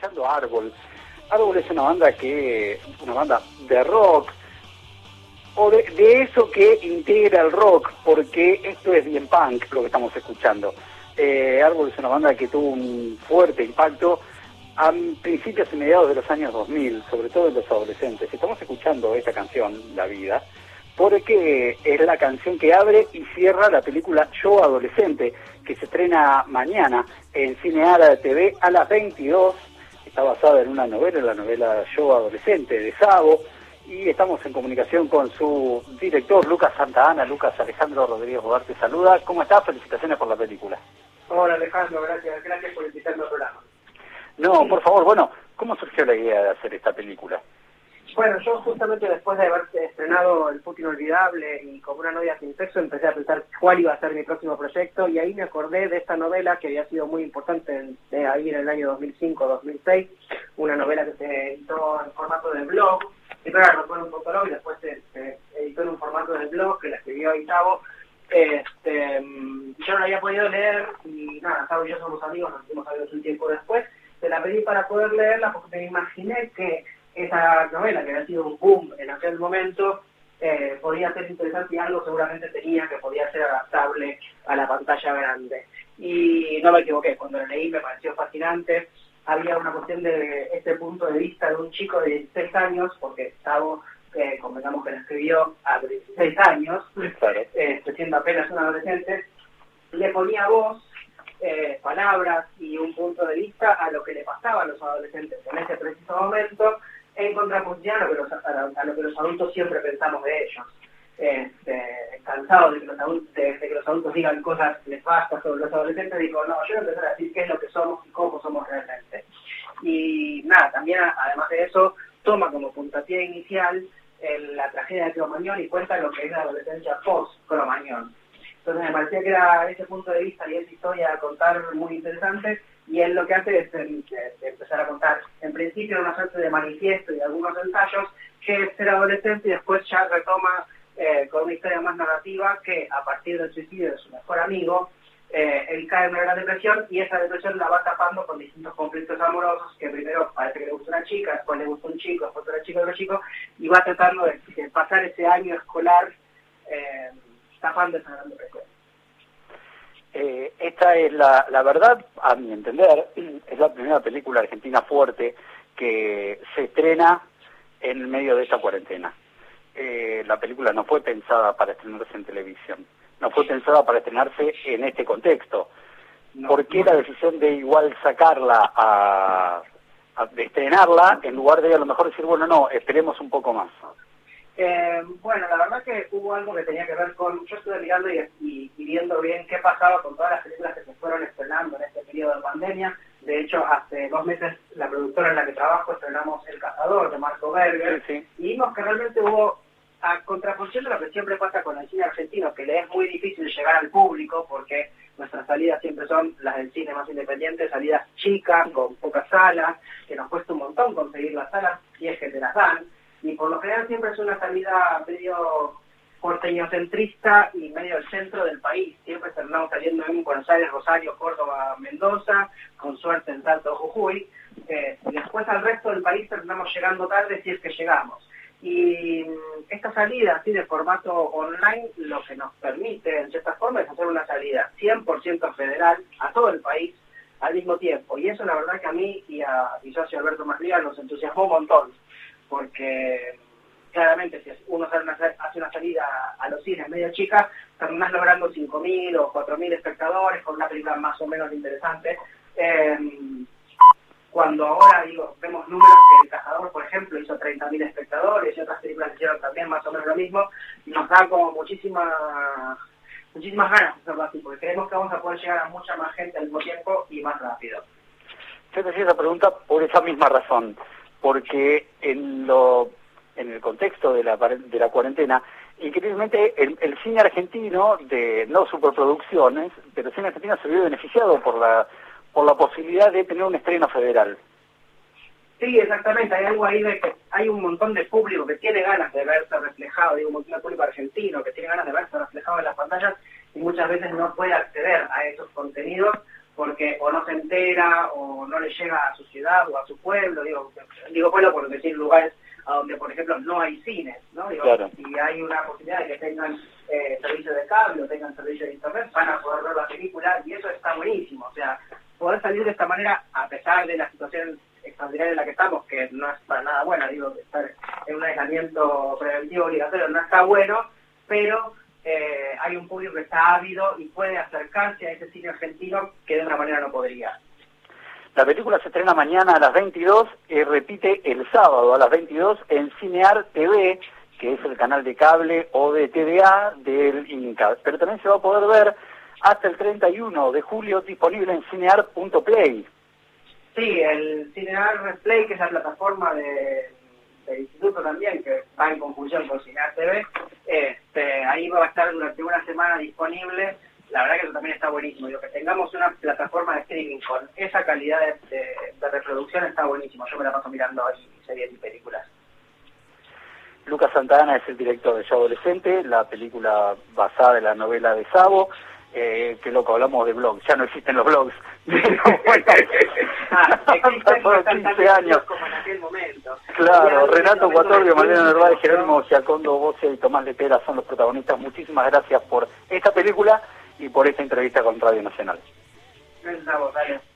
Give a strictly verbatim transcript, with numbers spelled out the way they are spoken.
escuchando Árbol. Árbol es una banda que, una banda de rock, o de, de eso que integra el rock, porque esto es bien punk lo que estamos escuchando. Eh, Árbol es una banda que tuvo un fuerte impacto a principios y mediados de los años dos mil, sobre todo en los adolescentes. Estamos escuchando esta canción, La Vida, porque es la canción que abre y cierra la película Yo Adolescente, que se estrena mañana en Cineara T V a las veintidós. Está basada en una novela, la novela Yo Adolescente de Sabo, y estamos en comunicación con su director, Lucas Santa Ana. Lucas, Alejandro Rodríguez Bogar te saluda. ¿Cómo estás? Felicitaciones por la película. Hola Alejandro, gracias, gracias por invitarme al programa. No, por favor, bueno, ¿cómo surgió la idea de hacer esta película? Bueno, yo justamente después de haber estrenado El Puto Inolvidable y Como una novia sin sexo, empecé a pensar cuál iba a ser mi próximo proyecto, y ahí me acordé de esta novela que había sido muy importante en, de ahí en el año dos mil cinco dos mil seis, una novela que se editó en formato de blog. Primero la arrancó en un fotolog y después se, se editó en un formato de blog que la escribió Itavo. Este, yo no la había podido leer y nada, Itavo y yo somos amigos, nos hicimos amigos un tiempo después. Se la pedí para poder leerla porque me imaginé que esa novela, que había sido un boom en aquel momento, eh, podía ser interesante y algo seguramente tenía que podía ser adaptable a la pantalla grande. Y no me equivoqué, cuando la leí me pareció fascinante. Había una cuestión de este punto de vista de un chico de dieciséis años, porque Gustavo, eh, convengamos que la escribió a dieciséis años, Claro. eh, siendo apenas un adolescente, le ponía voz, eh, palabras y un punto de vista a lo que le pasaba a los adolescentes en ese preciso momento, en contraposición a lo que los, a, a lo que los adultos siempre pensamos de ellos. Este, cansado de que, los adultos, de, de que los adultos digan cosas nefastas sobre los adolescentes, digo, no, yo voy a empezar a decir qué es lo que somos y cómo somos realmente. Y nada, también además de eso, toma como puntapié inicial el, la tragedia de Cromañón y cuenta lo que es la adolescencia post-Cromañón. Entonces me parecía que era ese punto de vista y esa historia a contar muy interesante, y él lo que hace es eh, empezar a contar, en principio, una suerte de manifiesto y algunos ensayos, que es ser adolescente, y después ya retoma eh, con una historia más narrativa que, a partir del suicidio de su mejor amigo, eh, él cae en una gran depresión, y esa depresión la va tapando con distintos conflictos amorosos, que primero parece que le gusta una chica, después le gusta un chico, después otro chico, otro chico, y va tratando de, de pasar ese año escolar eh, tapando esa gran depresión. Eh, esta es la, la verdad, a mi entender, es la primera película argentina fuerte que se estrena en medio de esta cuarentena. Eh, la película no fue pensada para estrenarse en televisión, no fue pensada para estrenarse en este contexto. No, ¿Por qué no. la decisión de igual sacarla, a, a de estrenarla, en lugar de a lo mejor decir, bueno, no, esperemos un poco más? Eh, bueno, la verdad que hubo algo que tenía que ver con, yo estuve mirando y, y, y viendo bien qué pasaba con todas las películas que se fueron estrenando en este periodo de pandemia. De hecho, hace dos meses la productora en la que trabajo estrenamos El Cazador, de Marco Berger, Sí, sí. y vimos que realmente hubo, a contraposición de lo que siempre pasa con el cine argentino, que le es muy difícil llegar al público, porque nuestras salidas siempre son las del cine más independiente, salidas chicas, con pocas salas, que nos cuesta un montón conseguir las salas, si es que te las dan. Y por lo general siempre es una salida medio porteñocentrista y medio del centro del país. Siempre terminamos saliendo en Buenos Aires, Rosario, Córdoba, Mendoza, con suerte en Salto, Jujuy. Eh, y después al resto del país terminamos llegando tarde, si es que llegamos. Y esta salida así de formato online lo que nos permite, en cierta forma, es hacer una salida cien por ciento federal a todo el país al mismo tiempo. Y eso la verdad que a mí y a mi socio Alberto Maslía nos entusiasmó un montón, porque claramente si uno hace una, hace una salida a los cines medio chica, terminás logrando cinco mil o cuatro mil espectadores con una película más o menos interesante. Eh, cuando ahora digo vemos números que El Cazador, por ejemplo, hizo treinta mil espectadores y otras películas hicieron también más o menos lo mismo, nos da como muchísima, muchísimas ganas de hacerlo así, porque creemos que vamos a poder llegar a mucha más gente al mismo tiempo y más rápido. Yo te hacía esa pregunta por esa misma razón, porque en lo en el contexto de la de la cuarentena, increíblemente el, el cine argentino, de no superproducciones, pero el cine argentino se vio beneficiado por la por la posibilidad de tener un estreno federal. Sí, exactamente, hay algo ahí de que hay un montón de público que tiene ganas de verse reflejado, digo, un montón de público argentino que tiene ganas de verse reflejado en las pantallas y muchas veces no puede acceder a esos contenidos porque o no se entera o no le llega a su ciudad o a su pueblo, digo, digo pueblo por decir lugares a donde, por ejemplo, no hay cines, ¿no? Digo, claro. Si hay una posibilidad de que tengan eh, servicio de cable o tengan servicio de internet, van a poder ver la película y eso está buenísimo. O sea, poder salir de esta manera, a pesar de la situación extraordinaria en la que estamos, que no es para nada buena, digo, estar en un aislamiento preventivo obligatorio no está bueno, pero eh, hay un público que está ávido y puede acercarse a ese cine argentino que de otra manera no podría. La película se estrena mañana a las veintidós y repite el sábado a las veintidós en Cinear T V, que es el canal de cable o de T V A del Inca. Pero también se va a poder ver hasta el treinta y uno de julio disponible en cinear punto play. Sí, el Cinear Play, que es la plataforma de, del instituto también, que va en conjunción con Cinear T V, este, ahí va a estar durante una semana disponible. La verdad que eso también está buenísimo. Digo, que tengamos una plataforma de streaming con esa calidad de, de, de reproducción está buenísimo. Yo me la paso mirando ahí series y películas. Lucas Santana es el director de Yo Adolescente, la película basada en la novela de Sabo. Eh, qué loco, hablamos de blogs, ya no existen los blogs. Bueno, ah, por quince años. Como en aquel momento. Claro, Renato Cuatorio, Mariano Narváez, Jerónimo Giacondo Bocia y Tomás Letera son los protagonistas. Muchísimas gracias por esta película y por esta entrevista con Radio Nacional. Gracias a vos, dale.